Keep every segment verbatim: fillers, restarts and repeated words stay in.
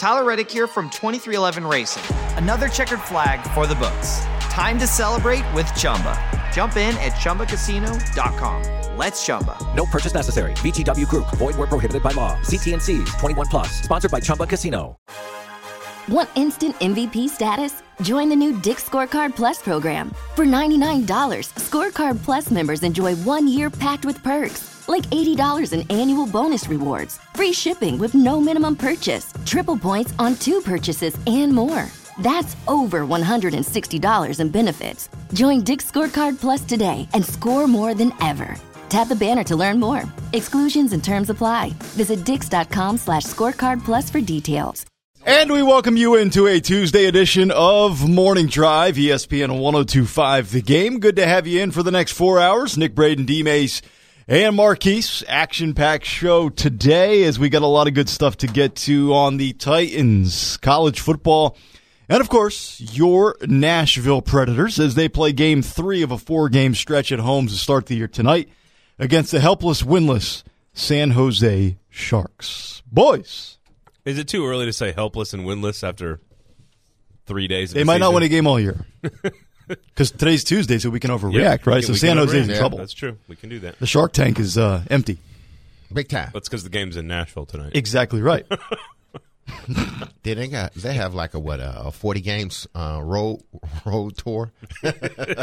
Tyler Reddick here from twenty-three eleven Racing. Another checkered flag for the books. Time to celebrate with Chumba. Jump in at Chumba Casino dot com. Let's Chumba. No purchase necessary. V G W Group. Void where prohibited by law. See T N Cs. twenty-one plus. Sponsored by Chumba Casino. Want instant M V P status? Join the new Dick's Scorecard Plus program. For ninety-nine dollars, Scorecard Plus members enjoy one year packed with perks, like eighty dollars in annual bonus rewards, free shipping with no minimum purchase, triple points on two purchases, and more. That's over one hundred sixty dollars in benefits. Join Dick's Scorecard Plus today and score more than ever. Tap the banner to learn more. Exclusions and terms apply. Visit dix.com slash scorecard plus for details. And we welcome you into a Tuesday edition of Morning Drive, E S P N one oh two point five The Game. Good to have you in for the next four hours. Nick Braden, D-Mace, and Marquise. Action-packed show today as we got a lot of good stuff to get to on the Titans, college football, and, of course, your Nashville Predators as they play game three of a four-game stretch at home to start the year tonight against the helpless, winless San Jose Sharks. Boys. Is it too early to say helpless and winless after three days of They the might season? not win a game all year. Because today's Tuesday, so we can overreact, Yeah, right? we can- so we San can Jose's overreact. in Yeah, trouble. That's true. We can do that. The Shark Tank is uh, empty. Big time. That's because the game's in Nashville tonight. Exactly right. Did they got they have like a what a, a forty games uh, road road tour? They're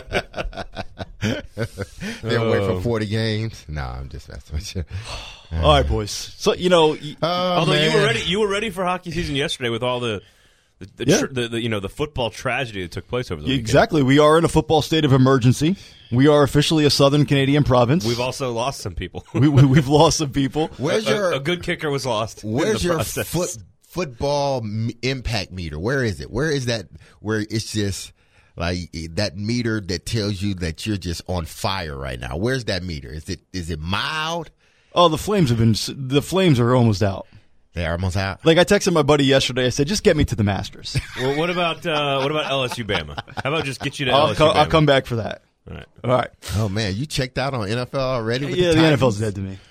away for forty games. No, I'm just messing with you. All right, boys. So you know, y- Oh, Although you man. were ready, you were ready for hockey season yesterday with all the, the, the, Yeah. tr- the, the you know the football tragedy that took place over the weekend. exactly. We are in a football state of emergency. We are officially a Southern Canadian province. We've also lost some people. we, we, we've lost some people. Where's a, your a good kicker was lost. in Where's the your process. foot football m- impact meter? Where is it? Where is that? Where it's just like that meter that tells you that you're just on fire right now. Where's that meter? Is it is it mild? Oh, the Flames have been. The Flames are almost out. They're almost out. Like I texted my buddy yesterday. I said, just get me to the Masters. Well, what about uh, what about L S U Bama? How about just get you to I'll, L S U co- Bama? I'll come back for that. All right. All right. Oh man, you checked out on N F L already? With Yeah, the, the N F Titans? L's dead to me.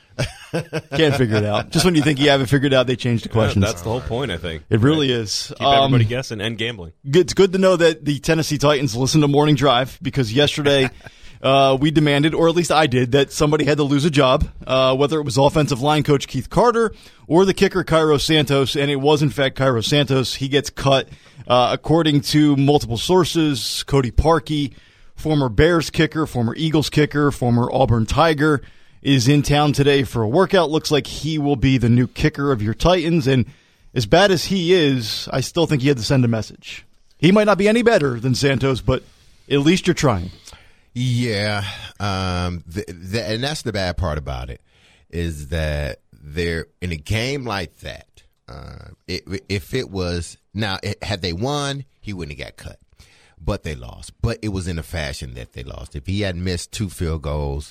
Can't figure it out. Just when you think you have it figured out, they change the questions. That's the whole point, I think. It really is. Keep everybody Um, guessing and gambling. Good- It's good to know that the Tennessee Titans listen to Morning Drive because yesterday uh, we demanded, or at least I did, that somebody had to lose a job, uh, whether it was offensive line coach Keith Carter or the kicker Cairo Santos, and it was in fact Cairo Santos. He gets cut. Uh, according to multiple sources, Cody Parkey, former Bears kicker, former Eagles kicker, former Auburn Tiger, is in town today for a workout. Looks like he will be the new kicker of your Titans, and as bad as he is, I still think he had to send a message. He might not be any better than Santos, but at least you're trying. Yeah, um, the, the, and that's the bad part about it is that they're in a game like that. Uh, it, if it was now, it, had they won, he wouldn't have got cut, but they lost. But it was in a fashion that they lost. If he had missed two field goals,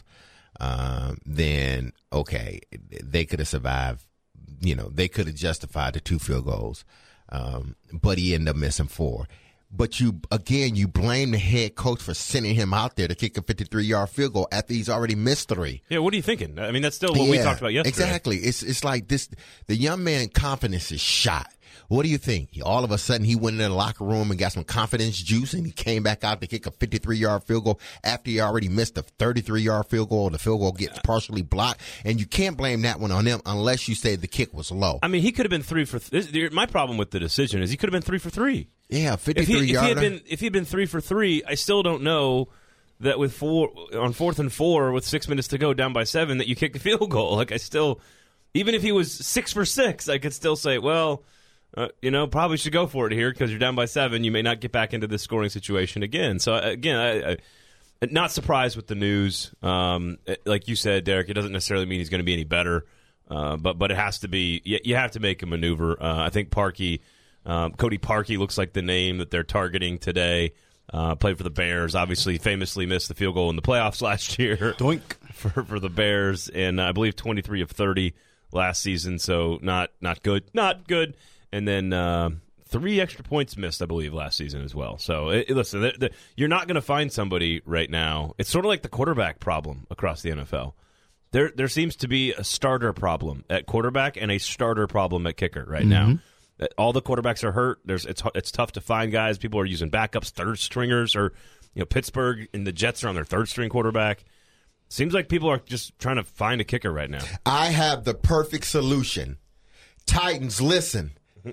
um, then okay, they could have survived. You know, they could have justified the two field goals, um, but he ended up missing four. But you, again, you blame the head coach for sending him out there to kick a fifty-three-yard field goal after he's already missed three. Yeah, what are you thinking? I mean, that's still what we Yeah, talked about yesterday. Exactly. It's it's like this. The young man's confidence is shot. What do you think? He, all of a sudden, he went in the locker room and got some confidence juice, and he came back out to kick a fifty-three-yard field goal after he already missed a thirty-three-yard field goal. The field goal gets partially blocked, and you can't blame that one on him unless you say the kick was low. I mean, he could have been three for. Th- this, my problem with the decision is he could have been three for three. Yeah, If he, fifty-three if he yarder. had been if he'd been three for three, I still don't know that with four on fourth and four with six minutes to go, down by seven, that you kick the field goal. Like I still, even if he was six for six, I could still say, well, uh, you know, probably should go for it here because you're down by seven. You may not get back into this scoring situation again. So again, I, I, not surprised with the news. Um, like you said, Derek, it doesn't necessarily mean he's going to be any better, uh, but but it has to be. You, you have to make a maneuver. Uh, I think Parkey. Um, Cody Parkey looks like the name that they're targeting today. Uh, played for the Bears. Obviously, famously missed the field goal in the playoffs last year. Doink. For, for the Bears. And I believe twenty-three of thirty last season, so not not good. Not good. And then uh, three extra points missed, I believe, last season as well. So, it, listen, the, the, you're not going to find somebody right now. It's sort of like the quarterback problem across the N F L. There, there seems to be a starter problem at quarterback and a starter problem at kicker right Mm-hmm. now. All the quarterbacks are hurt. There's it's it's tough to find guys. People are using backups, third stringers, or you know Pittsburgh and the Jets are on their third string quarterback. Seems like people are just trying to find a kicker right now. I have the perfect solution. Titans, listen.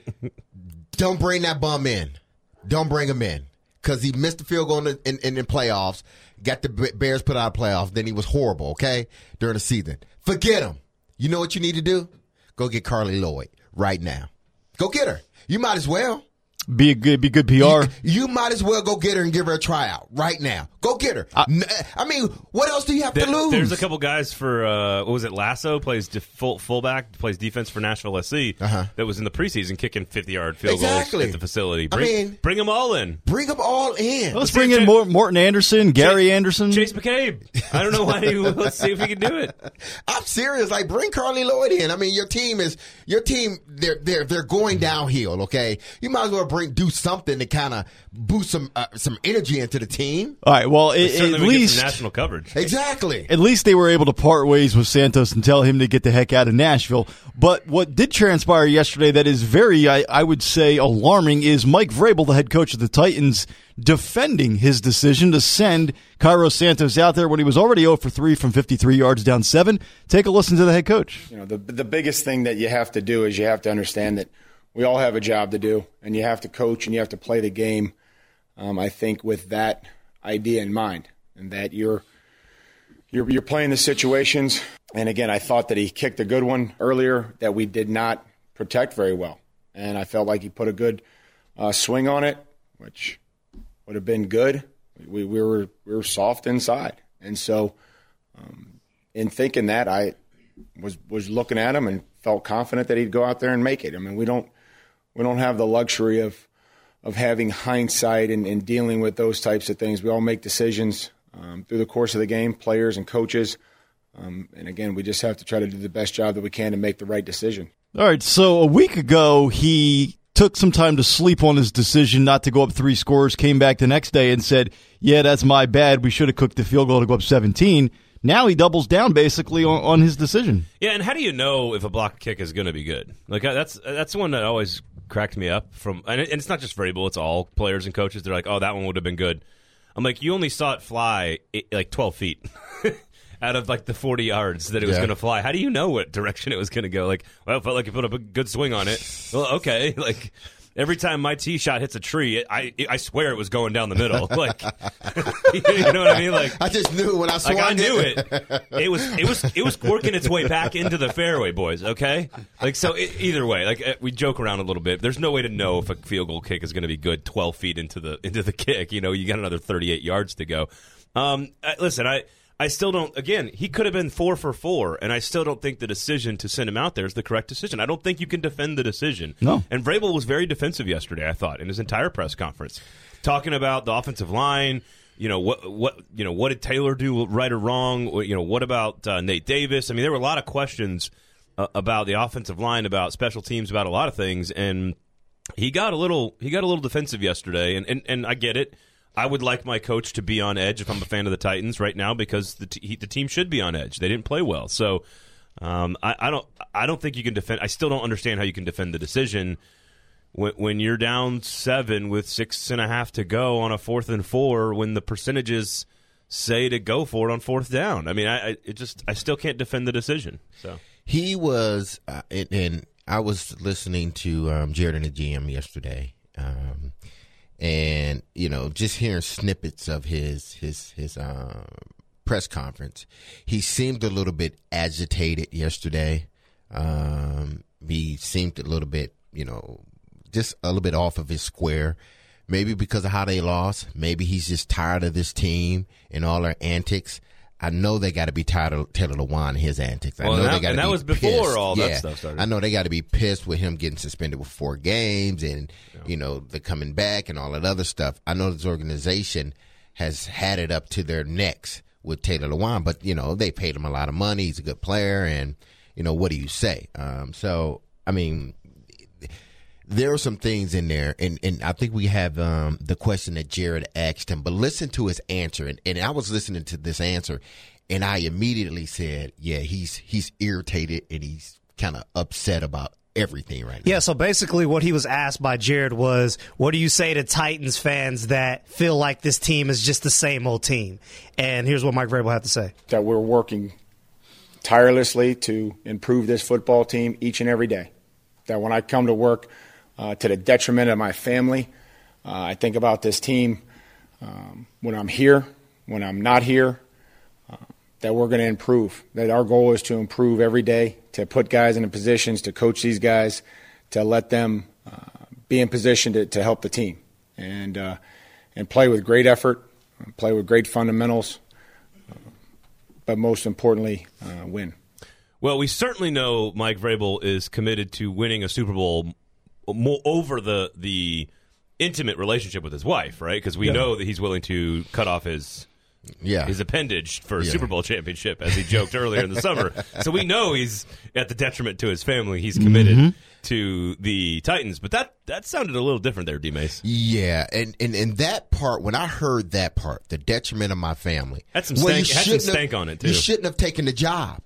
Don't bring that bum in. Don't bring him in. Because he missed the field goal in, in, in the playoffs, got the Bears put out of playoffs, then he was horrible, okay, during the season. Forget him. You know what you need to do? Go get Carly Lloyd right now. Go get her. You might as well. Be a good, be good P R. You, you might as well go get her and give her a tryout right now. Go get her. I, I mean, what else do you have there, to lose? There's a couple guys for uh, what was it? Lasso plays def- full fullback, plays defense for Nashville S C. Uh-huh. That was in the preseason kicking fifty-yard field exactly. goals at the facility. Bring, I mean, bring them all in. Bring them all in. Let's, let's bring in Ch- Morton Anderson, Gary Chase, Anderson, Chase McCabe. I don't know why. He, let's see if we can do it. I'm serious. Like, bring Carly Lloyd in. I mean, your team is your team. They're they're they're going downhill. Okay, you might as well bring do something to kind of boost some uh, some energy into the team. All right. Well, it, at least national coverage. Exactly. At least they were able to part ways with Santos and tell him to get the heck out of Nashville. But what did transpire yesterday that is very, I, I would say, alarming is Mike Vrabel, the head coach of the Titans, defending his decision to send Cairo Santos out there when he was already zero for three from fifty-three yards down seven. Take a listen to the head coach. You know, the the biggest thing that you have to do is you have to understand that we all have a job to do, and you have to coach and you have to play the game, um, I think, with that idea in mind, and that you're, you're you're playing the situations. And, again, I thought that he kicked a good one earlier that we did not protect very well. And I felt like he put a good uh, swing on it, which would have been good. We, we, were, we were soft inside. And so um, in thinking that, I was, was looking at him and felt confident that he'd go out there and make it. I mean, we don't – We don't have the luxury of of having hindsight and, and dealing with those types of things. We all make decisions um, through the course of the game, players and coaches. Um, and, again, we just have to try to do the best job that we can to make the right decision. All right, so a week ago he took some time to sleep on his decision not to go up three scores, came back the next day and said, yeah, that's my bad. We should have cooked the field goal to go up seventeen. Now he doubles down basically on, on his decision. Yeah, and how do you know if a block kick is going to be good? Like that's that's one that always cracked me up. From and it's not just Vrabel; it's all players and coaches. They're like, "Oh, that one would have been good." I'm like, "You only saw it fly like twelve feet out of like the forty yards that it was yeah. going to fly. How do you know what direction it was going to go?" Like, well, it felt like you put up a good swing on it. Well, okay, like. Every time my tee shot hits a tree, I I swear it was going down the middle. Like, you know what I mean? Like, I just knew when I swung like I it. knew it. It was it was it was working its way back into the fairway, boys. Okay, like so. It, either way, like we joke around a little bit. There's no way to know if a field goal kick is going to be good twelve feet into the into the kick. You know, you got another thirty-eight yards to go. Um, listen, I. I still don't, again, he could have been four for four, and I still don't think the decision to send him out there is the correct decision. I don't think you can defend the decision. No. And Vrabel was very defensive yesterday, I thought, in his entire press conference, talking about the offensive line. You know, what what you know, what did Taylor do right or wrong? You know, what about uh, Nate Davis? I mean, there were a lot of questions uh, about the offensive line, about special teams, about a lot of things, and he got a little he got a little defensive yesterday, and, and, and I get it. I would like my coach to be on edge if I'm a fan of the Titans right now because the t- the team should be on edge. They didn't play well, so um, I, I don't I don't think you can defend. I still don't understand how you can defend the decision when, when you're down seven with six and a half to go on a fourth and four when the percentages say to go for it on fourth down. I mean, I, I it just I still can't defend the decision. So he was, uh, and, and I was listening to um, Jared and the G M yesterday. Um, And, you know, just hearing snippets of his his his uh, press conference, he seemed a little bit agitated yesterday. Um, he seemed a little bit, you know, just a little bit off of his square. Maybe because of how they lost. Maybe he's just tired of this team and all their antics. I know they got to be tired of Taylor Lewan and his antics. I well, know that, they got to be and that was pissed. before all yeah. that stuff started. I know they got to be pissed with him getting suspended with four games and, yeah. you know, the coming back and all that other stuff. I know this organization has had it up to their necks with Taylor Lewan, but, you know, they paid him a lot of money. He's a good player, and, you know, what do you say? Um, so, I mean, there are some things in there, and, and I think we have um, the question that Jared asked him, but listen to his answer. And, and I was listening to this answer, and I immediately said, yeah, he's he's irritated and he's kind of upset about everything right now. Yeah, so basically what he was asked by Jared was, what do you say to Titans fans that feel like this team is just the same old team? And here's what Mike Vrabel had to say. That we're working tirelessly to improve this football team each and every day. That when I come to work uh, to the detriment of my family, uh, I think about this team um, when I'm here, when I'm not here, uh, that we're going to improve. That our goal is to improve every day, to put guys in the positions, to coach these guys, to let them uh, be in position to, to help the team. And, uh, and play with great effort, play with great fundamentals, but most importantly, uh, win. Well, we certainly know Mike Vrabel is committed to winning a Super Bowl more over the the intimate relationship with his wife, right? Because we yeah. know that he's willing to cut off his yeah. his appendage for a yeah. Super Bowl championship, as he joked earlier in the summer. So we know he's at the detriment to his family. He's committed mm-hmm. to the Titans. But that, that sounded a little different there, D-Mace. Yeah, and, and, and that part, when I heard that part, the detriment of my family. Had some stank, well, had some stank have, on it, too. You shouldn't have taken the job.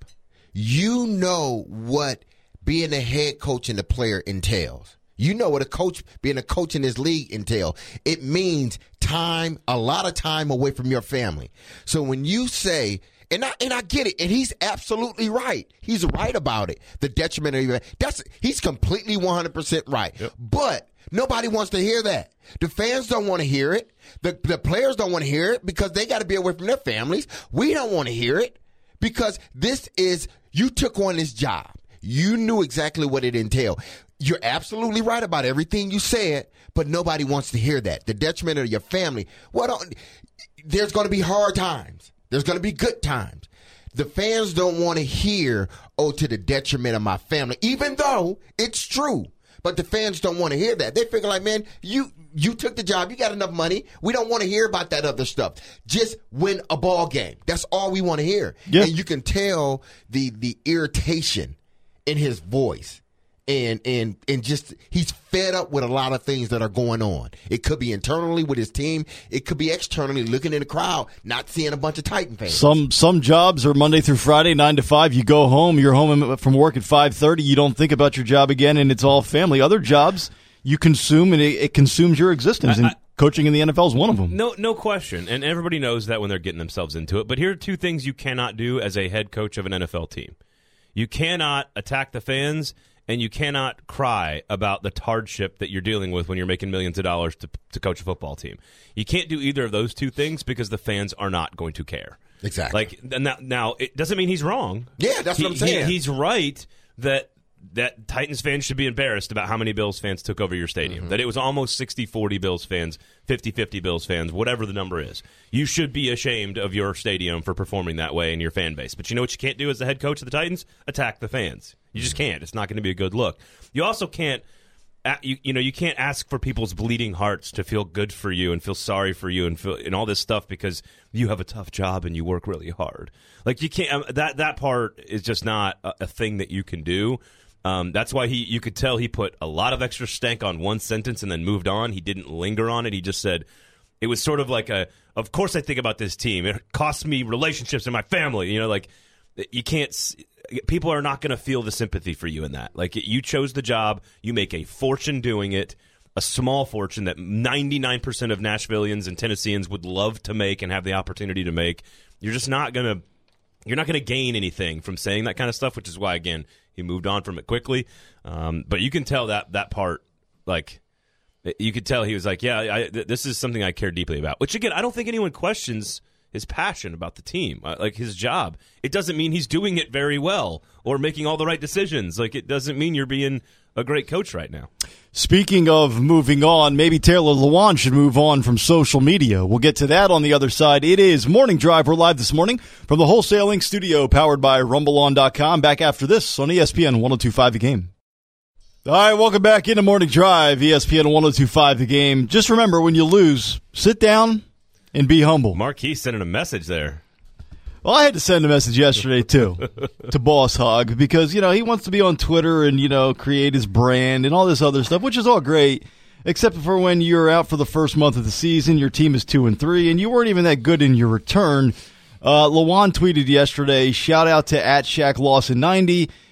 You know what being a head coach and a player entails. You know what a coach, being a coach in this league entails. It means time, a lot of time away from your family. So when you say, and I and I get it, and he's absolutely right. He's right about it. The detriment of your, that's he's completely one hundred percent right. Yep. But nobody wants to hear that. The fans don't want to hear it. The the players don't want to hear it because they got to be away from their families. We don't want to hear it because this is, you took on this job. You knew exactly what it entailed. You're absolutely right about everything you said, but nobody wants to hear that. The detriment of your family. Well, there's going to be hard times. There's going to be good times. The fans don't want to hear, oh, to the detriment of my family, even though it's true. But the fans don't want to hear that. They figure like, man, you you took the job. You got enough money. We don't want to hear about that other stuff. Just win a ball game. That's all we want to hear. Yeah. And you can tell the the irritation in his voice. And and and just he's fed up with a lot of things that are going on. It could be internally with his team. It could be externally looking in the crowd, not seeing a bunch of Titan fans. Some some jobs are Monday through Friday, nine to five. You go home. You're home from work at five thirty. You don't think about your job again, and it's all family. Other jobs you consume, and it, it consumes your existence. And I, I, coaching in the N F L is one of them. No, no question. And everybody knows that when they're getting themselves into it. But here are two things you cannot do as a head coach of an N F L team. You cannot attack the fans. And you cannot cry about the hardship that you're dealing with when you're making millions of dollars to, to coach a football team. You can't do either of those two things because the fans are not going to care. Exactly. Like now, now it doesn't mean he's wrong. Yeah, that's he, what I'm saying. He, he's right that that Titans fans should be embarrassed about how many Bills fans took over your stadium. Mm-hmm. That it was almost sixty forty Bills fans, fifty-fifty Bills fans, whatever the number is. You should be ashamed of your stadium for performing that way in your fan base. But you know what you can't do as the head coach of the Titans? Attack the fans. You just can't. It's not going to be a good look. You also can't, you, you know, you can't ask for people's bleeding hearts to feel good for you and feel sorry for you and feel, and all this stuff because you have a tough job and you work really hard. Like you can't. Um, that that part is just not a, a thing that you can do. Um, that's why he. You could tell he put a lot of extra stank on one sentence and then moved on. He didn't linger on it. He just said it was sort of like a. Of course, I think about this team. It costs me relationships in my family. You know, like you can't. People are not going to feel the sympathy for you in that. Like, you chose the job. You make a fortune doing it, a small fortune that ninety-nine percent of Nashvillians and Tennesseans would love to make and have the opportunity to make. You're just not going to you're not going to gain anything from saying that kind of stuff, which is why, again, he moved on from it quickly. Um, but you can tell that that part, like, you could tell he was like, yeah, I, th- this is something I care deeply about. Which, again, I don't think anyone questions his passion about the team, uh, like his job. It doesn't mean he's doing it very well or making all the right decisions. Like, it doesn't mean you're being a great coach right now. Speaking of moving on, maybe Taylor Lewan should move on from social media. We'll get to that on the other side. It is Morning Drive. We're live this morning from the Wholesaling Studio, powered by rumble on dot com. Back after this on E S P N one oh two point five The Game. All right, welcome back into Morning Drive, E S P N one oh two point five The Game. Just remember, when you lose, sit down and be humble. Marquis sending a message there. Well, I had to send a message yesterday, too, to Boss Hog, because, you know, he wants to be on Twitter and, you know, create his brand and all this other stuff, which is all great, except for when you're out for the first month of the season, your team is two and three, and you weren't even that good in your return. Uh, Lewan tweeted yesterday, shout out to at Shaq Lawson ninety,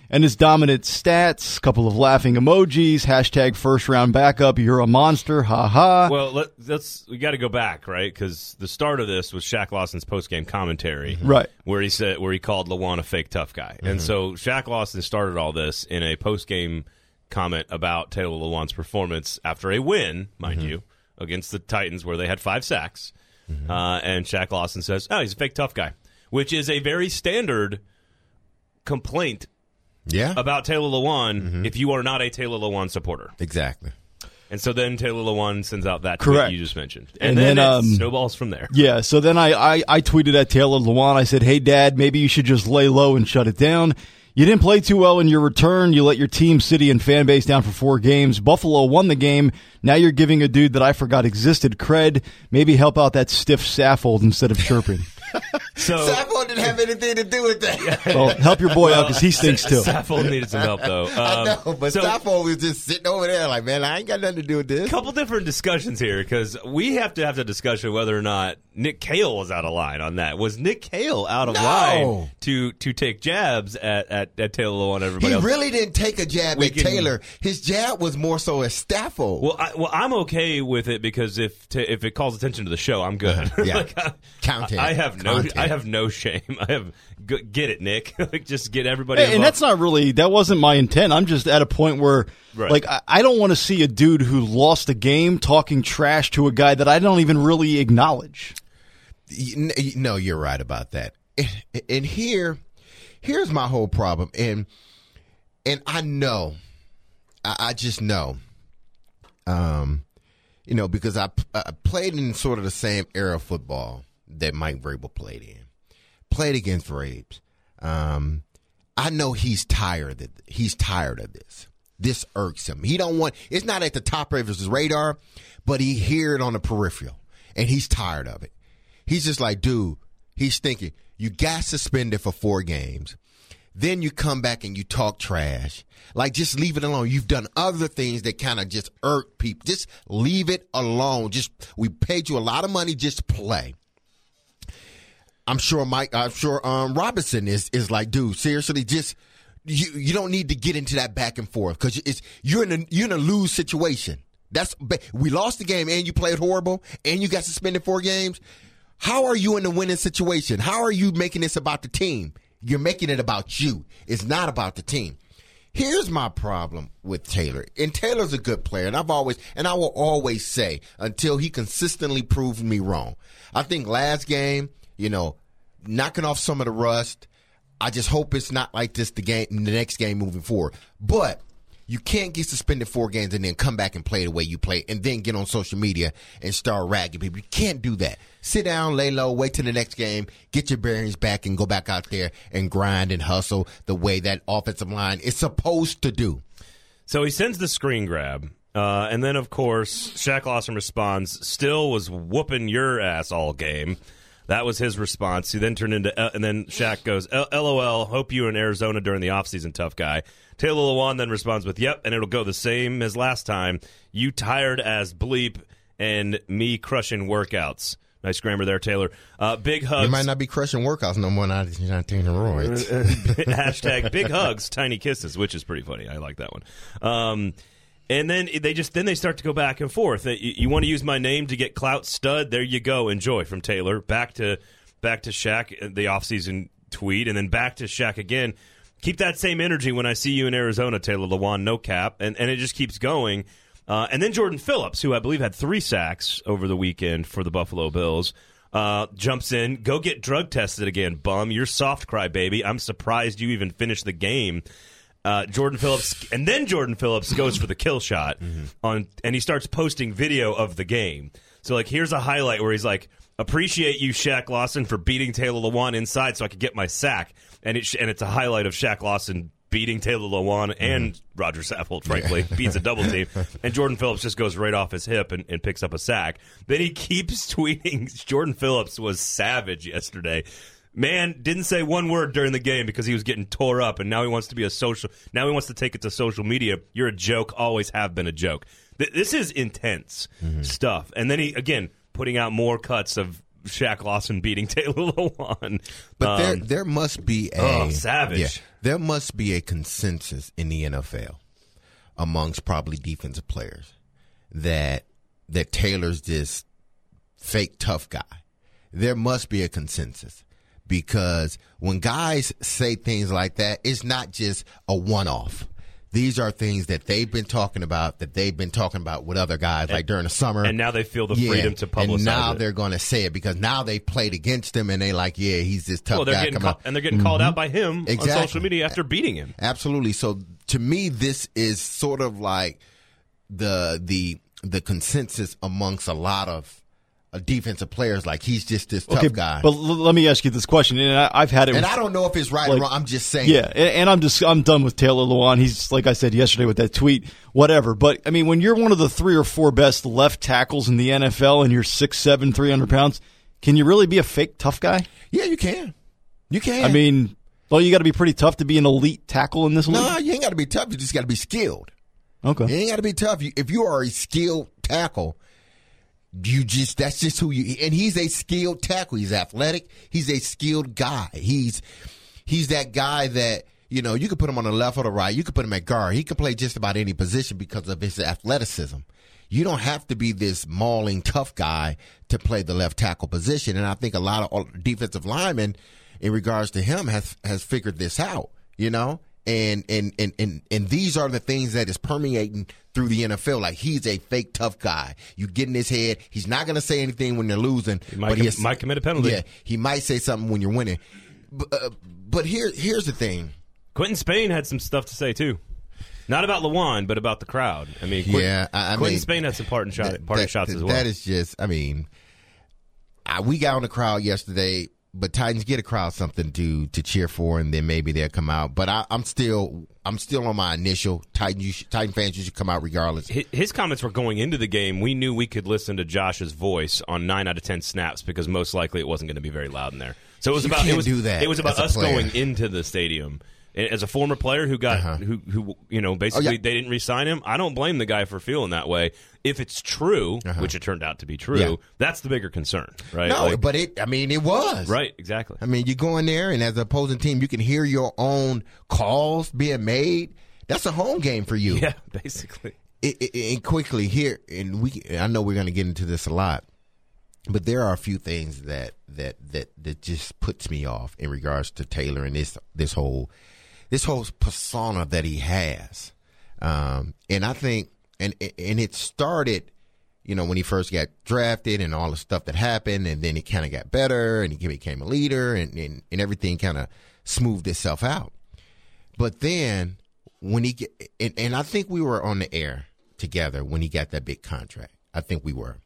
and his dominant stats, couple of laughing emojis, hashtag first round backup, you're a monster, ha ha. Well, let, let's we got to go back, right? Because the start of this was Shaq Lawson's post game commentary, mm-hmm. right, where he said where he called Lewan a fake tough guy, mm-hmm. and so Shaq Lawson started all this in a post game comment about Taylor Lewan's performance after a win, mind mm-hmm. you, against the Titans, where they had five sacks, mm-hmm. uh, and Shaq Lawson says, "Oh, he's a fake tough guy," which is a very standard complaint. Yeah. About Taylor Lewan mm-hmm. if you are not a Taylor Lewan supporter. Exactly. And so then Taylor Lewan sends out that Correct. tweet you just mentioned. And, and then, then it um, snowballs from there. Yeah, so then I, I, I tweeted at Taylor Lewan. I said, hey, Dad, maybe you should just lay low and shut it down. You didn't play too well in your return. You let your team, city, and fan base down for four games. Buffalo won the game. Now you're giving a dude that I forgot existed cred. Maybe help out that stiff Saffold instead of chirping. So Saffold didn't have anything to do with that. Well, help your boy well, out because he stinks too. Saffold needed some help, though. Um, I know, but so, Saffold was just sitting over there like, man, I ain't got nothing to do with this. A couple different discussions here because we have to have a discussion whether or not Nick Cale was out of line on that. Was Nick Cale out of no. line to to take jabs at, at, at Taylor Lewan and everybody he else? He really didn't take a jab we at can, Taylor. His jab was more so at Saffold. Well, I, well, I'm okay with it because if t- if it calls attention to the show, I'm good. Uh, yeah, like, I, content. I have no, content. I have no shame. I have g- get it, Nick. Like, just get everybody. Hey, and that's not really that wasn't my intent. I'm just at a point where, right. like, I, I don't want to see a dude who lost a game talking trash to a guy that I don't even really acknowledge. No, you're right about that. And, and here, here's my whole problem. And and I know, I, I just know, um, you know, because I, I played in sort of the same era of football that Mike Vrabel played in. Played against Vrabes. Um, I know he's tired. Of, he's tired of this. This irks him. He don't want. It's not at the top of his radar, but he hear it on the peripheral, and he's tired of it. He's just like, dude, he's thinking, you got suspended for four games. Then you come back and you talk trash. Like, just leave it alone. You've done other things that kind of just irk people. Just leave it alone. Just, we paid you a lot of money, just play. I'm sure Mike, I'm sure um, Robinson is, is like, dude, seriously, just, you, you don't need to get into that back and forth because it's, you're in a, you're in a lose situation. That's, we lost the game and you played horrible and you got suspended four games. How are you in a winning situation? How are you making this about the team? You're making it about you. It's not about the team. Here's my problem with Taylor. And Taylor's a good player, and I've always, and I will always say until he consistently proves me wrong. I think last game, you know, knocking off some of the rust. I just hope it's not like this the game, the next game moving forward. But you can't get suspended four games and then come back and play the way you play and then get on social media and start ragging people. You can't do that. Sit down, lay low, wait till the next game, get your bearings back and go back out there and grind and hustle the way that offensive line is supposed to do. So he sends the screen grab. Uh, and then, of course, Shaq Lawson responds, still was whooping your ass all game. That was his response. He then turned into, uh, and then Shaq goes, LOL, hope you in Arizona during the offseason, tough guy. Taylor Lewan then responds with, yep, and it'll go the same as last time. You tired as bleep and me crushing workouts. Nice grammar there, Taylor. Uh, big hugs. You might not be crushing workouts no more now that you're not taking roids. Hashtag big hugs, tiny kisses, which is pretty funny. I like that one. Um, and then they just then they start to go back and forth. You, you want to use my name to get clout, stud? There you go. Enjoy from Taylor. Back to back to Shaq, the offseason tweet, and then back to Shaq again. Keep that same energy when I see you in Arizona, Taylor Lewan, no cap. And, and it just keeps going. Uh, and then Jordan Phillips, who I believe had three sacks over the weekend for the Buffalo Bills, uh, jumps in. Go get drug tested again, bum. You're soft cry, baby. I'm surprised you even finished the game. Uh, Jordan Phillips, and then Jordan Phillips goes for the kill shot, mm-hmm. on, and he starts posting video of the game. So, like, here's a highlight where he's like, appreciate you, Shaq Lawson, for beating Taylor Lewan inside so I could get my sack. And, it, and it's a highlight of Shaq Lawson beating Taylor Lewan and mm-hmm. Roger Saffold, frankly, beats a double team. And Jordan Phillips just goes right off his hip and, and picks up a sack. Then he keeps tweeting. Jordan Phillips was savage yesterday. Man didn't say one word during the game because he was getting tore up, and now he wants to be a social. Now he wants to take it to social media. You're a joke. Always have been a joke. Th- this is intense mm-hmm. stuff. And then he again putting out more cuts of Shaq Lawson beating Taylor Lewan. But um, there there must be a oh, savage. Yeah, there must be a consensus in the N F L amongst probably defensive players that that Taylor's this fake tough guy. There must be a consensus, because when guys say things like that, it's not just a one-off. These are things that they've been talking about, that they've been talking about with other guys, and, like during the summer. And now they feel the yeah, freedom to publicize and now it. they're going to say it because now they played against him, and they like, yeah, he's this tough well, they're guy. Getting Come ca- and they're getting mm-hmm. called out by him exactly. on social media after beating him. Absolutely. So to me, this is sort of like the the the consensus amongst a lot of uh, defensive players. Like, he's just this tough okay, guy. But l- let me ask you this question, and I, I've had it. And with, I don't know if it's right like, or wrong. I'm just saying. Yeah, and, and I'm just I'm done with Taylor Lewan. He's, like I said yesterday with that tweet, whatever. But I mean, when you're one of the three or four best left tackles in the N F L and you're six seven, three hundred pounds, can you really be a fake tough guy? Yeah, you can. You can. I mean, well, you got to be pretty tough to be an elite tackle in this league. No, you ain't got to be tough. You just got to be skilled. Okay. You ain't got to be tough. You, if you are a skilled tackle, you just that's just who you. And he's a skilled tackle. He's athletic. He's a skilled guy. He's he's that guy that, you know, you could put him on the left or the right. You could put him at guard. He could play just about any position because of his athleticism. You don't have to be this mauling tough guy to play the left tackle position. And I think a lot of defensive linemen, in regards to him, has has figured this out. You know. And, and and and and these are the things that is permeating through the N F L. Like, he's a fake tough guy. You get in his head. He's not going to say anything when they're losing. He might, but com- he might commit a penalty. Yeah, he might say something when you're winning. But, uh, but here, here's the thing. Quentin Spain had some stuff to say, too. Not about Lewan, but about the crowd. I mean, Quentin, yeah, I, I Quentin mean, Spain had some parting, shot, that, parting that, shots that, as well. That is just, I mean, I, we got on the crowd yesterday. But Titans get a crowd something to to cheer for, and then maybe they'll come out. But I, I'm still I'm still on my initial Titan. You should, Titan fans, you should come out regardless. His comments were going into the game. We knew we could listen to Josh's voice on nine out of ten snaps because most likely it wasn't going to be very loud in there. So it was you about can't it was do that it was about as a us player. going into the stadium. As a former player who got Uh-huh. who who you know basically Oh, yeah. they didn't re-sign him, I don't blame the guy for feeling that way. If it's true, Uh-huh. which it turned out to be true, Yeah. that's the bigger concern, right? No, Like- but it. I mean, it was right, exactly. I mean, you go in there, and as an opposing team, you can hear your own calls being made. That's a home game for you. Yeah, basically. It, it, and quickly here, and we. I know we're going to get into this a lot, but there are a few things that that that that just puts me off in regards to Taylor and this this whole this whole persona that he has. Um, and I think, and and it started, you know, when he first got drafted and all the stuff that happened, and then it kind of got better, and he became a leader, and and, and everything kind of smoothed itself out. But then when he get, and, and I think we were on the air together when he got that big contract. I think we were.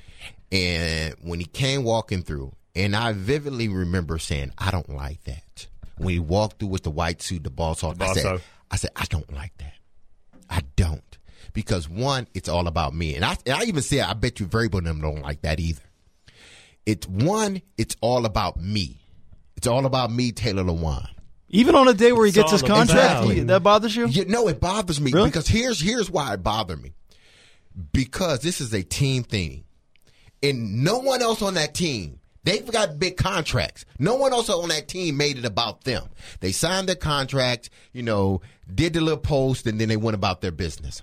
And when he came walking through, and I vividly remember saying, I don't like that. When he walked through with the white suit, the boss hog, I said, hog. I said, I don't like that. I don't. Because one, it's all about me. And I, and I even said, I bet you Variable them don't like that either. It's one, it's all about me. It's all about me, Taylor Lewan. Even on a day where he It's gets all his about- contract, Exactly. he- that bothers you? You know, it bothers me Really? because here's here's why it bothered me. Because this is a team thing. And no one else on that team, they've got big contracts. No one else on that team made it about them. They signed their contract, you know, did the little post, and then they went about their business.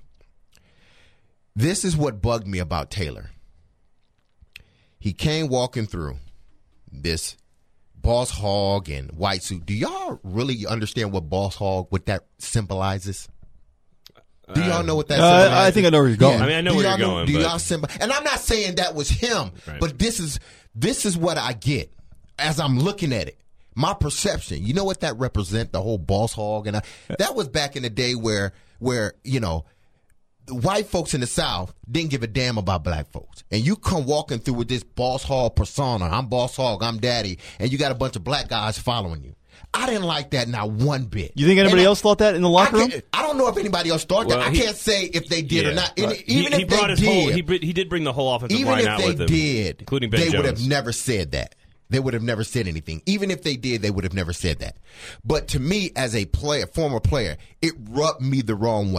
This is what bugged me about Taylor. He came walking through this boss hog and white suit. Do y'all really understand what boss hog, what that symbolizes? Do y'all know what that Uh, symbolizes? I think I know where you're going. I mean, I know Do where y'all you're going, Do but- y'all symbol? And I'm not saying that was him, Right. but this is this is what I get as I'm looking at it. My perception. You know what that represent? The whole boss hog, and I, that was back in the day where where you know. The white folks in the South didn't give a damn about black folks. And you come walking through with this boss hog persona. I'm boss hog, I'm daddy, and you got a bunch of black guys following you. I didn't like that not one bit. You think anybody And I- else thought that in the locker I room? can't- I don't know if anybody else thought Well, that. I he- can't say if they did Yeah, or not. And right. even he, if he brought they his did, whole he, br- he did bring the whole offensive even line if out they with him, did, including Ben they Jones. would have never said that. They would have never said anything. Even if they did, they would have never said that. But to me, as a player, former player, it rubbed me the wrong way.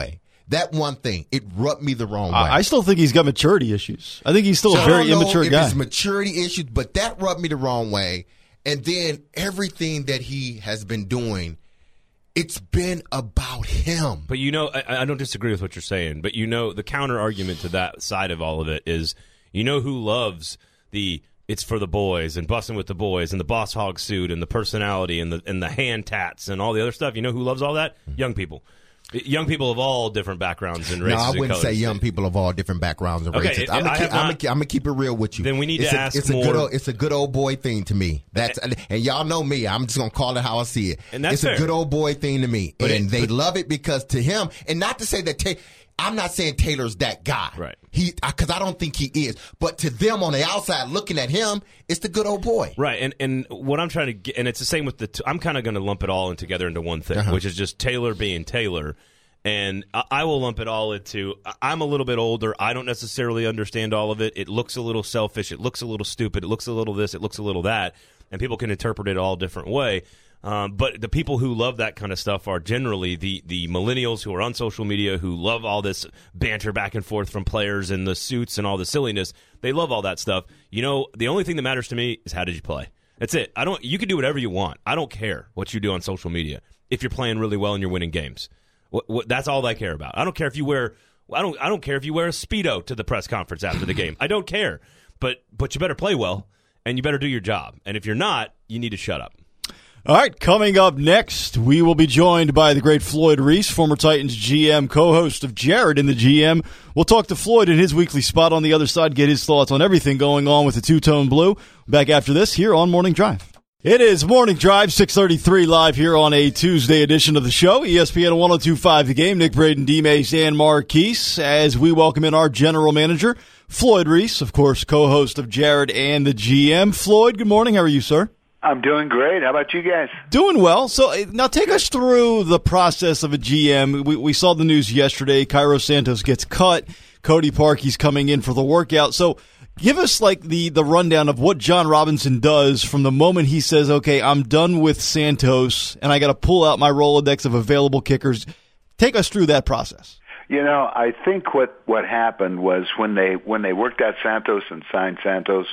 That one thing, it rubbed me the wrong way. I still think he's got maturity issues. I think he's still so a very I don't know immature if guy. It's maturity issues, but that rubbed me the wrong way. And then everything that he has been doing, it's been about him. But you know, I, I don't disagree with what you're saying. But you know, the counter argument to that side of all of it is, you know, who loves the it's for the boys and busting with the boys and the boss hog suit and the personality and the and the hand tats and all the other stuff. You know who loves all that? Young people. Young people of all different backgrounds and races. No, I and wouldn't colors. say young people of all different backgrounds and Okay, races. it- I'm I have not- going to keep it real with you. Then we need it's to a, ask it's a more- Good old, it's a good old boy thing to me. That's and y'all know me. I'm just going to call it how I see it. And that's it's fair. a good old boy thing to me, But and it- they but- love it because to him, and not to say that. Ta- I'm not saying Taylor's that guy. Right. He because I don't think he is. But to them on the outside looking at him, it's the good old boy. Right, and and what I'm trying to get, and it's the same with the. T- I'm kind of going to lump it all in together into one thing, Uh-huh. which is just Taylor being Taylor, and I, I will lump it all into. I- I'm a little bit older. I don't necessarily understand all of it. It looks a little selfish. It looks a little stupid. It looks a little this. It looks a little that, and people can interpret it all different way. Um, but the people who love that kind of stuff are generally the, the millennials who are on social media, who love all this banter back and forth from players and the suits and all the silliness. They love all that stuff. You know, the only thing that matters to me is how did you play? That's it. I don't. You can do whatever you want. I don't care what you do on social media if you're playing really well and you're winning games. What, what, that's all I care about. I don't care if you wear. I don't. I don't care if you wear a Speedo to the press conference after the game. I don't care. But but you better play well and you better do your job. And if you're not, you need to shut up. All right, coming up next, we will be joined by the great Floyd Reese, former Titans G M, co-host of Jared in the G M. We'll talk to Floyd in his weekly spot on the other side, get his thoughts on everything going on with the two-tone blue. Back after this here on Morning Drive. It is Morning Drive, six thirty-three live here on a Tuesday edition of the show. E S P N one oh two point five The Game. Nick Braden, D-Mace, and Marquise as we welcome in our general manager, Floyd Reese, of course, co-host of Jared and the G M. Floyd, good morning. How are you, sir? I'm doing great. How about you guys? Doing well. So uh, now take us through the process of a G M. We, we saw the news yesterday. Cairo Santos gets cut. Cody Parkey's coming in for the workout. So give us like the, the rundown of what John Robinson does from the moment he says, okay, I'm done with Santos and I got to pull out my Rolodex of available kickers. Take us through that process. You know, I think what, what happened was when they when they worked out Santos and signed Santos,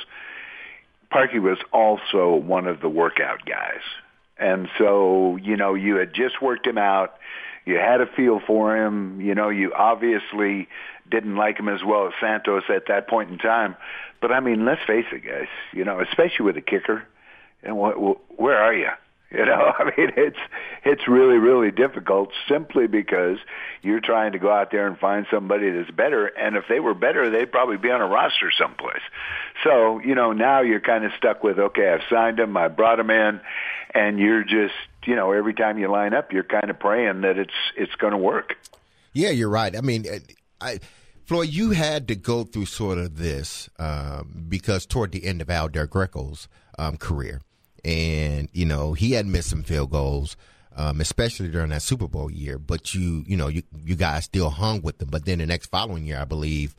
Parkey was also one of the workout guys. And so, you know, you had just worked him out. You had a feel for him. You know, you obviously didn't like him as well as Santos at that point in time. But, I mean, let's face it, guys, you know, especially with a kicker. And wh- where are you? You know, I mean, it's it's really, really difficult simply because you're trying to go out there and find somebody that's better. And if they were better, they'd probably be on a roster someplace. So, you know, now you're kind of stuck with, okay, I've signed him, I brought him in, and you're just, you know, every time you line up, you're kind of praying that it's it's going to work. Yeah, you're right. I mean, I, Floyd, you had to go through sort of this um, because toward the end of Al Del Greco's um, career, and, you know, he had missed some field goals, um, especially during that Super Bowl year. But, you you know, you, you guys still hung with them. But then the next following year, I believe,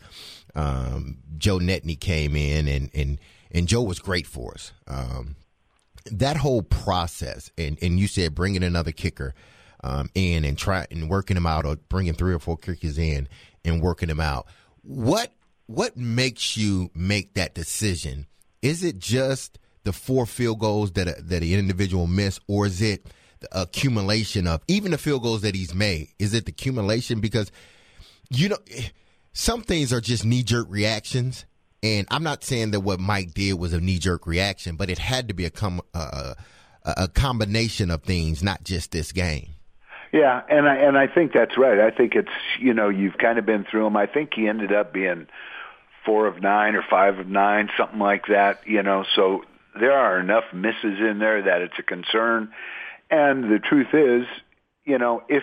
um, Joe Netney came in, and, and, and Joe was great for us. Um, that whole process, and, and you said bringing another kicker um, in and try and working them out, or bringing three or four kickers in and working them out. What what makes you make that decision? Is it just the four field goals that a, that an individual missed, or is it the accumulation of even the field goals that he's made? Is it the accumulation? Because, you know, some things are just knee-jerk reactions, and I'm not saying that what Mike did was a knee-jerk reaction, but it had to be a, com- uh, a combination of things, not just this game. Yeah, and I and I think that's right. I think it's, you know, you've kind of been through them. I think he ended up being four of nine or five of nine, something like that, you know, so there are enough misses in there that it's a concern. And the truth is, you know, if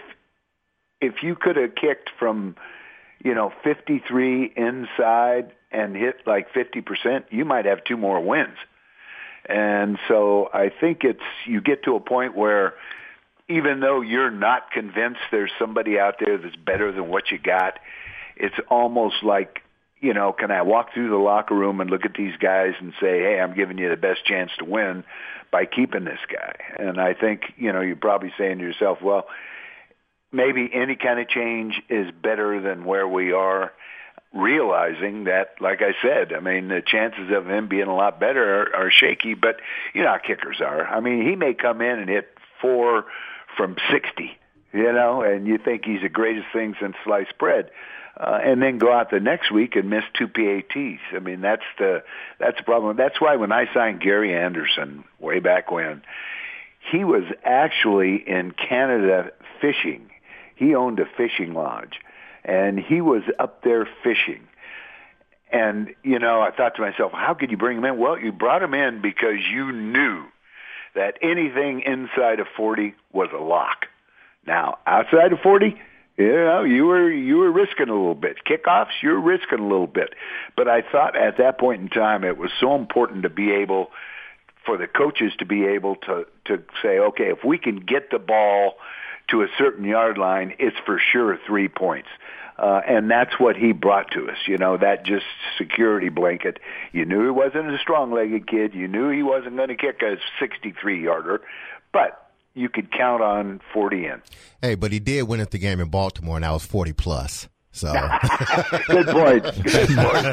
if you could have kicked from, you know, fifty-three inside and hit like fifty percent, you might have two more wins. And so I think it's, you get to a point where even though you're not convinced there's somebody out there that's better than what you got, it's almost like, you know, can I walk through the locker room and look at these guys and say, hey, I'm giving you the best chance to win by keeping this guy? And I think, you know, you're probably saying to yourself, well, maybe any kind of change is better than where we are, realizing that, like I said, I mean, the chances of him being a lot better are, are shaky, but you know how kickers are. I mean, he may come in and hit four from sixty, you know, and you think he's the greatest thing since sliced bread. Uh, and then go out the next week and miss two P A Ts. I mean, that's the that's the problem. That's why when I signed Gary Anderson way back when, he was actually in Canada fishing. He owned a fishing lodge, and he was up there fishing. And, you know, I thought to myself, how could you bring him in? Well, you brought him in because you knew that anything inside of forty was a lock. Now, outside of forty, you know, you were you were risking a little bit. Kickoffs, you were risking a little bit. But I thought at that point in time it was so important to be able, for the coaches to be able to, to say, okay, if we can get the ball to a certain yard line, it's for sure three points. Uh, and that's what he brought to us, you know, that just security blanket. You knew he wasn't a strong-legged kid. You knew he wasn't going to kick a sixty-three-yarder, but you could count on forty in. Hey, but he did win at the game in Baltimore, and that was forty plus. So good point. Good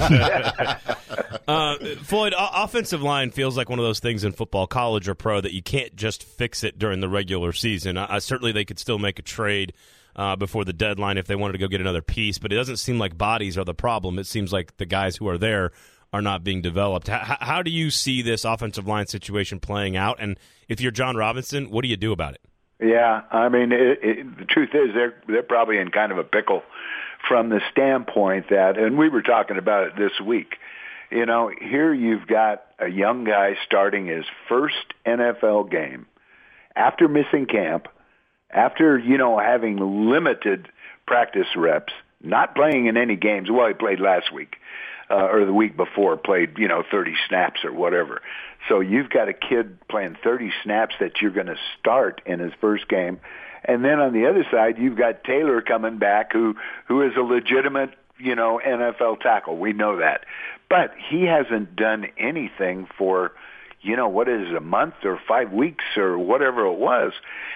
point. uh, Floyd, o- offensive line feels like one of those things in football, college or pro, that you can't just fix it during the regular season. I, I certainly they could still make a trade uh, before the deadline if they wanted to go get another piece, but it doesn't seem like bodies are the problem. It seems like the guys who are there are not being developed. H- how do you see this offensive line situation playing out? And if you're John Robinson, what do you do about it? Yeah, I mean, it, it, the truth is they're they're probably in kind of a pickle from the standpoint that, and we were talking about it this week, you know, here you've got a young guy starting his first N F L game after missing camp, after, you know, having limited practice reps, not playing in any games. Well, he played last week. Uh, or the week before, played, you know, thirty snaps or whatever. So you've got a kid playing thirty snaps that you're going to start in his first game. And then on the other side, you've got Taylor coming back who, who is a legitimate, you know, N F L tackle. We know that. But he hasn't done anything for, you know, what is it, a month or five weeks or whatever it was.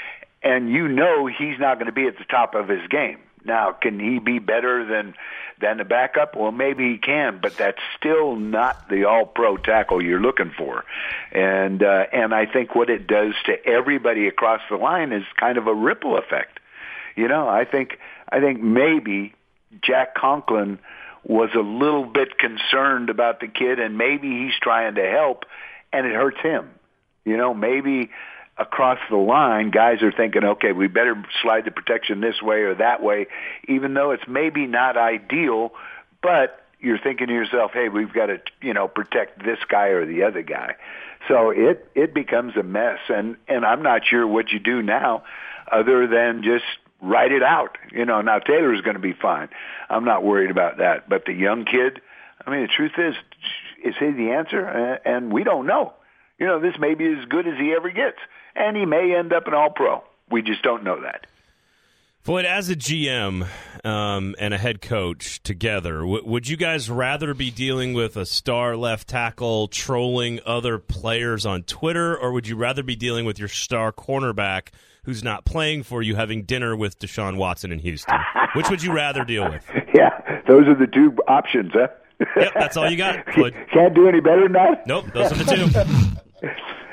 And you know he's not going to be at the top of his game. Now, can he be better than than the backup? Well, maybe he can, but that's still not the all-pro tackle you're looking for. And uh, and I think what it does to everybody across the line is kind of a ripple effect. You know, I think I think maybe Jack Conklin was a little bit concerned about the kid, and maybe he's trying to help, and it hurts him. You know, maybe across the line, guys are thinking, okay, we better slide the protection this way or that way, even though it's maybe not ideal, but you're thinking to yourself, hey, we've got to, you know, protect this guy or the other guy. So it, it becomes a mess, and, and I'm not sure what you do now other than just write it out. You know, now Taylor's going to be fine. I'm not worried about that. But the young kid, I mean, the truth is, is he the answer? And we don't know. You know, this may be as good as he ever gets. And he may end up an all-pro. We just don't know that. Floyd, as a G M um, and a head coach together, w- would you guys rather be dealing with a star left tackle trolling other players on Twitter, or would you rather be dealing with your star cornerback who's not playing for you having dinner with Deshaun Watson in Houston? Which would you rather deal with? Yeah, those are the two options, huh? Yep, that's all you got, Floyd. Can't do any better than that? Nope, those are the two.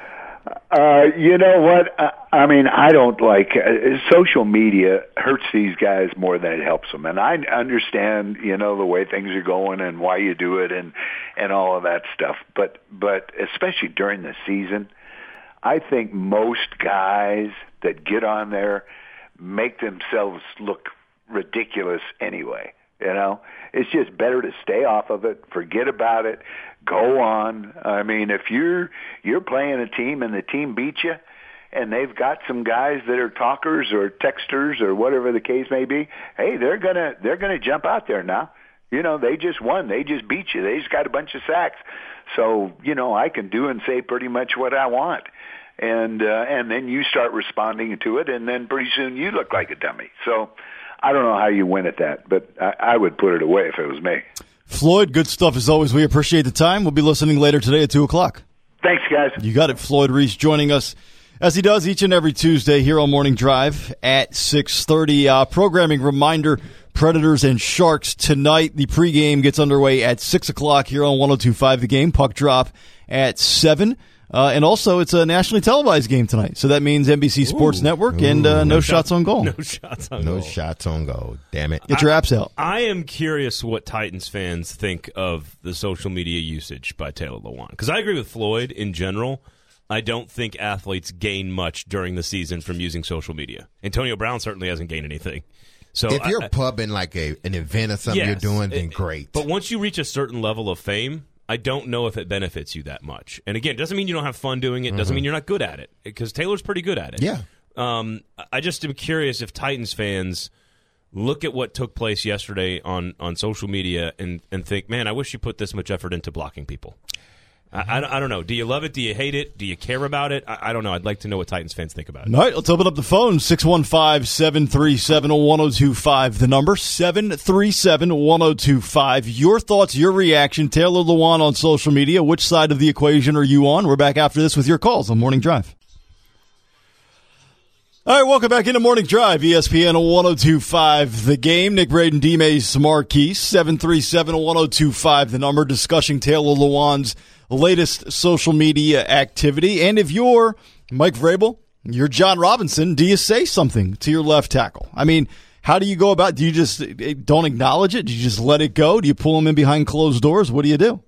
Uh, you know what? I, I mean, I don't like uh, social media hurts these guys more than it helps them. And I understand, you know, the way things are going and why you do it and, and all of that stuff. But, but especially during the season, I think most guys that get on there make themselves look ridiculous anyway. You know, it's just better to stay off of it, forget about it, go on. I mean, if you're you're playing a team and the team beats you, and they've got some guys that are talkers or texters or whatever the case may be, hey, they're gonna they're gonna jump out there now. You know, they just won, they just beat you, they just got a bunch of sacks. So, you know, I can do and say pretty much what I want. And uh, and then you start responding to it, and then pretty soon you look like a dummy. So I don't know how you win at that, but I, I would put it away if it was me. Floyd, good stuff as always. We appreciate the time. We'll be listening later today at two o'clock. Thanks, guys. You got it. Floyd Reese joining us As he does each and every Tuesday here on Morning Drive at six thirty. Uh, programming reminder, Predators and Sharks tonight. The pregame gets underway at six o'clock here on one oh two point five The Game. Puck drop at seven. Uh, and also, it's a nationally televised game tonight. So that means N B C Sports Ooh. Network and uh, no, no shots shot, on goal. No shots on no goal. No shots on goal. Damn it. Get your apps out. I am curious what Titans fans think of the social media usage by Taylor Lewan. Because I agree with Floyd in general. I don't think athletes gain much during the season from using social media. Antonio Brown certainly hasn't gained anything. So if you're I, pubbing like a an event or something yes, you're doing, then it, great. But once you reach a certain level of fame, I don't know if it benefits you that much. And again, it doesn't mean you don't have fun doing it. It doesn't Mhm. mean you're not good at it. Because Taylor's pretty good at it. Yeah. Um, I just am curious if Titans fans look at what took place yesterday on, on social media and, and think, man, I wish you put this much effort into blocking people. I, I, I don't know. Do you love it? Do you hate it? Do you care about it? I, I don't know. I'd like to know what Titans fans think about it. All right, let's open up the phone. six one five, seven three seven, one oh two five. The number, seven three seven, one oh two five. Your thoughts, your reaction. Taylor Lewan on social media. Which side of the equation are you on? We're back after this with your calls on Morning Drive. All right, welcome back into Morning Drive, E S P N one oh two point five The Game. Nick Braden, D-Mays, Marquise, seven three seven, one oh two five. The number, discussing Taylor Lewan's latest social media activity. And if you're Mike Vrabel, you're John Robinson, do you say something to your left tackle? I mean, how do you go about it? Do you just don't acknowledge it? Do you just let it go? Do you pull him in behind closed doors? What do you do?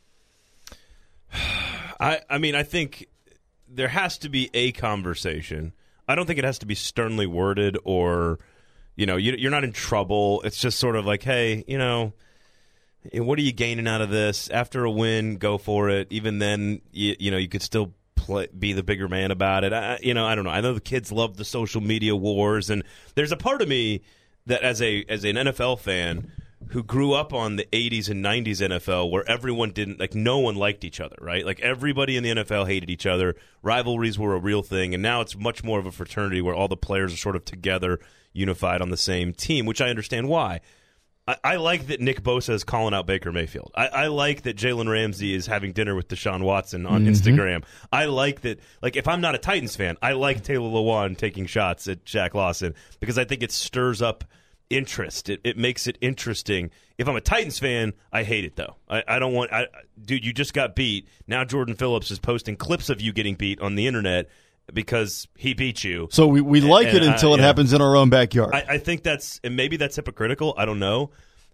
I, I mean, I think there has to be a conversation. I don't think it has to be sternly worded or, you know, you, you're not in trouble. It's just sort of like, hey, you know, what are you gaining out of this? After a win, go for it. Even then, you, you know, you could still play, be the bigger man about it. I, you know, I don't know. I know the kids love the social media wars, and there's a part of me that, as a as an N F L fan who grew up on the eighties and nineties N F L, where everyone didn't like, no one liked each other, right? Like everybody in the N F L hated each other. Rivalries were a real thing, and now it's much more of a fraternity where all the players are sort of together, unified on the same team, which I understand why. I, I like that Nick Bosa is calling out Baker Mayfield. I, I like that Jalen Ramsey is having dinner with Deshaun Watson on mm-hmm. Instagram. I like that, like, if I'm not a Titans fan, I like Taylor Lewan taking shots at Shaq Lawson because I think it stirs up interest. It, it makes it interesting. If I'm a Titans fan, I hate it, though. I, I don't want, I, dude, you just got beat. Now Jordan Phillips is posting clips of you getting beat on the internet because he beat you. So we, we like and, it until uh, it yeah. happens in our own backyard. I, I think that's, and maybe that's hypocritical. I don't know.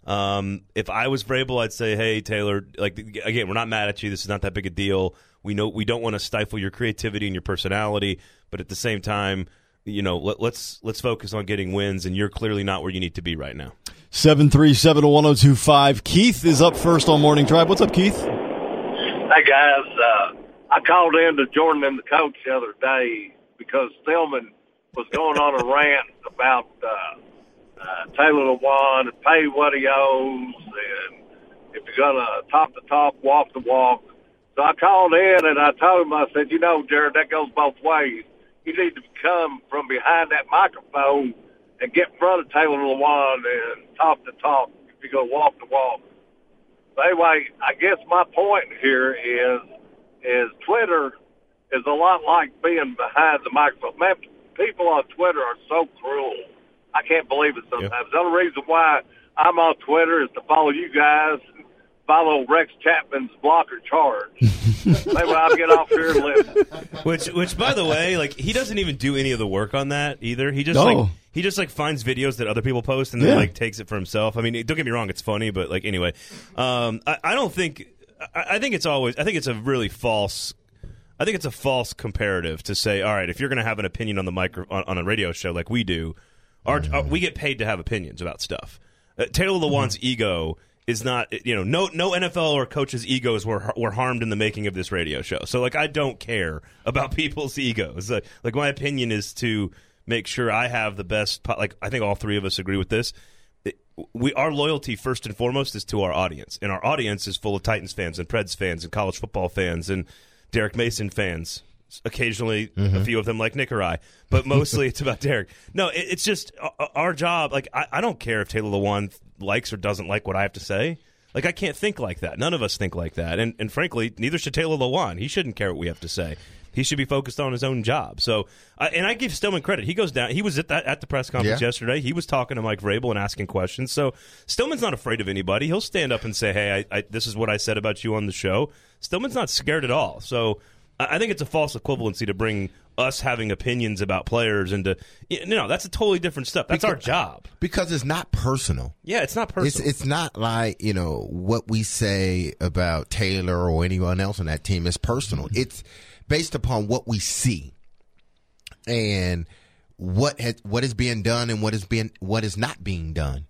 Um, if I was Vrabel, I'd say, hey, Taylor, like, again, we're not mad at you. This is not that big a deal. We know we don't want to stifle your creativity and your personality, but at the same time, you know, let, let's let's focus on getting wins, and you're clearly not where you need to be right now. seven three seven, one oh two five. Keith is up first on Morning Drive. What's up, Keith? Hey, guys. Uh, I called in to Jordan and the coach the other day because Stillman was going on a rant about uh, uh, Taylor Lewan and pay what he owes, and if you're going to talk the talk, walk the walk. So I called in and I told him, I said, you know, Jared, that goes both ways. You need to come from behind that microphone and get in front of Taylor Lewan and talk the talk if you're going to walk the walk. But anyway, I guess my point here is is Twitter is a lot like being behind the microphone. Man, people on Twitter are so cruel. I can't believe it sometimes. Yeah. The only reason why I'm on Twitter is to follow you guys and follow Rex Chapman's blocker charge. Maybe I'll get off here and listen. Which, which, by the way, like, he doesn't even do any of the work on that either. He just no. like he just like finds videos that other people post and then yeah. like takes it for himself. I mean, don't get me wrong, it's funny, but like anyway, um, I, I don't think. I, I think it's always. I think it's a really false. I think it's a false comparative to say, all right, if you're going to have an opinion on the micro on, on a radio show like we do, our, mm-hmm. our, we get paid to have opinions about stuff. Uh, Taylor Lewan's mm-hmm. ego is not, you know, no no N F L or coach's egos were were harmed in the making of this radio show. So, like, I don't care about people's egos. Like, like my opinion is to make sure I have the best. Like, I think all three of us agree with this. It, we our loyalty first and foremost is to our audience, and our audience is full of Titans fans and Preds fans and college football fans and Derek Mason fans. Occasionally, mm-hmm. a few of them like Nick or I, but mostly it's about Derek. No, it, it's just our job. Like, I, I don't care if Taylor Lewan likes or doesn't like what I have to say. Like, I can't think like that. None of us think like that. And, and frankly, neither should Taylor Lewan. He shouldn't care what we have to say. He should be focused on his own job. So, uh, and I give Stillman credit. He goes down. He was at that at the press conference Yeah. yesterday. He was talking to Mike Vrabel and asking questions. So Stillman's not afraid of anybody. He'll stand up and say, "Hey, I, I, this is what I said about you on the show." Stillman's not scared at all. So I, I think it's a false equivalency to bring us having opinions about players and to you know that's a totally different stuff. That's our job. Because it's not personal. Yeah, it's not personal. It's it's not like, you know, what we say about Taylor or anyone else on that team is personal. It's based upon what we see and what has, what is being done and what is being what is not being done.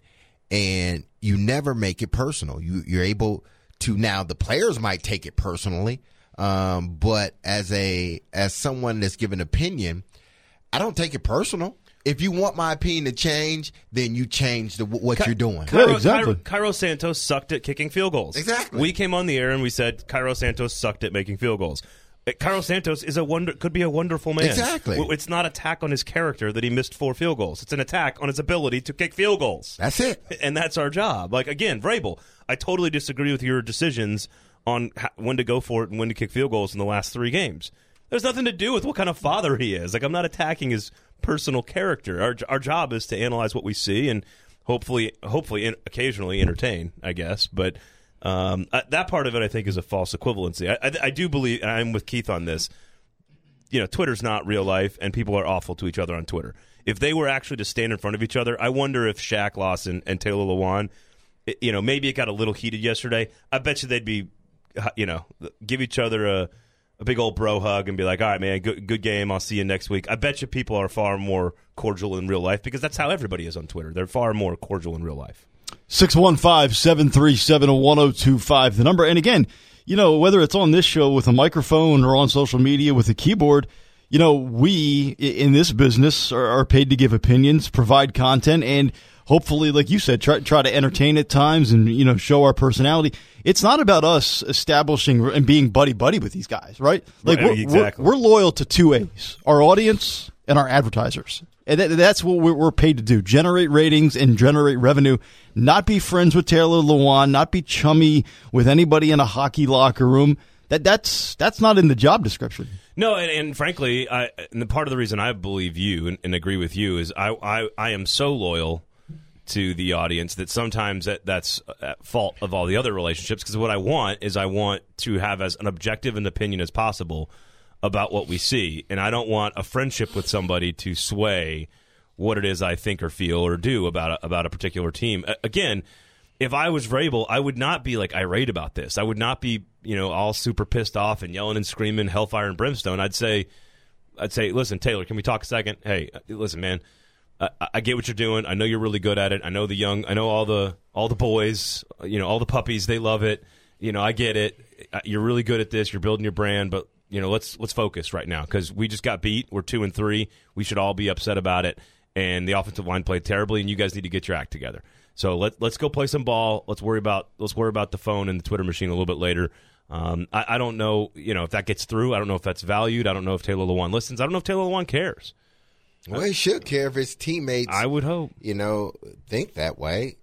And you never make it personal. You you're able to now the players might take it personally. Um, but as a as someone that's giving opinion, I don't take it personal. If you want my opinion to change, then you change the, what Ky- you're doing. Cairo, Yeah, exactly. Cairo, Cairo Santos sucked at kicking field goals. Exactly. We came on the air and we said Cairo Santos sucked at making field goals. Uh, Cairo Santos is a wonder, could be a wonderful man. Exactly. W- It's not an attack on his character that he missed four field goals. It's an attack on his ability to kick field goals. That's it. And that's our job. Like, again, Vrabel, I totally disagree with your decisions on how, when to go for it and when to kick field goals in the last three games. There's nothing to do with what kind of father he is. Like, I'm not attacking his personal character. Our our job is to analyze what we see and hopefully, hopefully, in, occasionally entertain, I guess. But um, uh, that part of it, I think, is a false equivalency. I, I, I do believe, and I'm with Keith on this. You know, Twitter's not real life, and people are awful to each other on Twitter. If they were actually to stand in front of each other, I wonder if Shaq Lawson and Taylor Lewan, it, you know, maybe it got a little heated yesterday. I bet you they'd be. You know, give each other a, a big old bro hug and be like, all right, man, good, good game. I'll see you next week. I bet you people are far more cordial in real life because that's how everybody is on Twitter. They're far more cordial in real life. six one five, seven three seven, one oh two five, the number. And again, you know, whether it's on this show with a microphone or on social media with a keyboard, you know, we in this business are, are paid to give opinions, provide content, and hopefully, like you said, try, try to entertain at times and, you know, show our personality. It's not about us establishing and being buddy-buddy with these guys, right? Like Right, we're, exactly. we're, we're loyal to two A's, our audience and our advertisers. And that, that's what we're, we're paid to do, generate ratings and generate revenue, not be friends with Taylor Lewan, not be chummy with anybody in a hockey locker room. That That's that's not in the job description. No, and, and frankly, I, and the part of the reason I believe you and, and agree with you is I, I, I am so loyal to the audience that sometimes that, that's at fault of all the other relationships because what I want is I want to have as an objective an opinion as possible about what we see, and I don't want a friendship with somebody to sway what it is I think or feel or do about a, about a particular team. A- again, if I was Vrabel, I would not be like irate about this. I would not be, you know, all super pissed off and yelling and screaming hellfire and brimstone. I'd say, I'd say, listen, Taylor, can we talk a second? Hey, listen, man. I, I get what you're doing. I know you're really good at it. I know the young. I know all the all the boys. You know all the puppies. They love it. You know I get it. You're really good at this. You're building your brand. But you know let's let's focus right now because we just got beat. We're two and three. We should all be upset about it. And the offensive line played terribly. And you guys need to get your act together. So let let's go play some ball. Let's worry about let's worry about the phone and the Twitter machine a little bit later. Um, I, I don't know. You know if that gets through. I don't know if that's valued. I don't know if Taylor Lewan listens. I don't know if Taylor Lewan cares. Well, he should care if his teammates, I would hope, you know, think that way.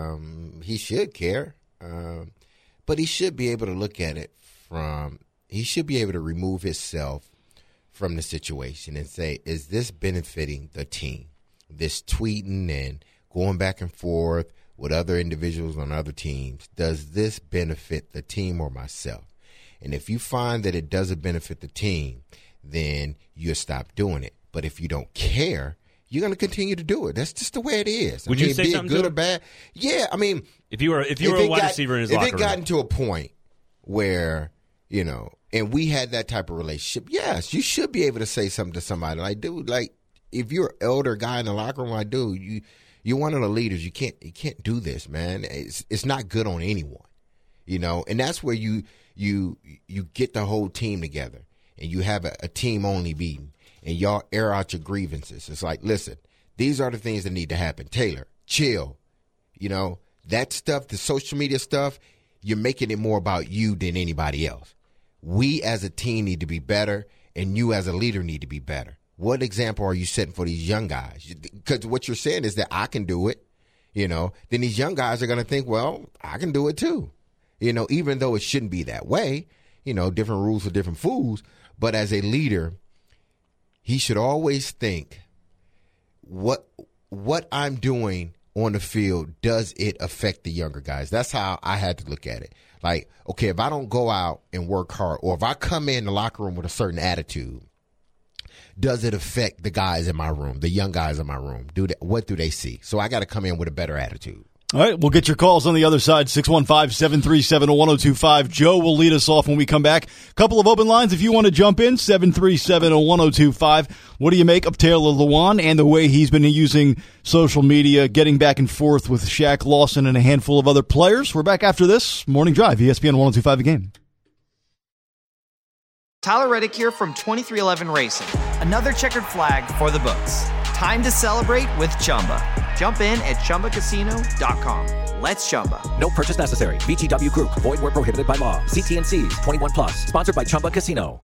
Um, he should care, um, but he should be able to look at it from. He should be able to remove himself from the situation and say, "Is this benefiting the team?" This tweeting and going back and forth with other individuals on other teams, does this benefit the team or myself? And if you find that it doesn't benefit the team, then you stop doing it. But if you don't care, you're going to continue to do it. That's just the way it is. Would I mean, you say be it something good to or bad? Yeah, I mean, if you were if you if were a it wide got- receiver in his if locker it room, gotten to a point where, you know, and we had that type of relationship, yes, you should be able to say something to somebody like, dude, like if you're an elder guy in the locker room, like, dude, you you're one of the leaders. You can't you can't do this, man. It's it's not good on anyone, you know. And that's where you you you get the whole team together and you have a, a team only meeting. And y'all air out your grievances. It's like, listen, these are the things that need to happen. Taylor, chill. You know, that stuff, the social media stuff, you're making it more about you than anybody else. We as a team need to be better, and you as a leader need to be better. What example are you setting for these young guys? Because what you're saying is that I can do it, you know. Then these young guys are going to think, well, I can do it too. You know, even though it shouldn't be that way. you know, different rules for different foods. But as a leader, he should always think, what what I'm doing on the field, does it affect the younger guys? That's how I had to look at it. Like, okay, if I don't go out and work hard, or if I come in the locker room with a certain attitude, does it affect the guys in my room, the young guys in my room? Do they, what do they see? So I got to come in with a better attitude. All right, we'll get your calls on the other side, six one five, seven three seven, one oh two five. Joe will lead us off when we come back. Couple of open lines if you want to jump in, seven three seven, one oh two five. What do you make of Taylor Lewan and the way he's been using social media, getting back and forth with Shaq Lawson and a handful of other players? We're back after this. Morning Drive, E S P N one oh two five The Game. Tyler Reddick here from twenty-three eleven Racing. Another checkered flag for the books. Time to celebrate with Chumba. Jump in at Chumba Casino dot com. Let's Chumba. No purchase necessary. V G W Group. Void where prohibited by law. See T and C's. twenty-one plus. Sponsored by Chumba Casino.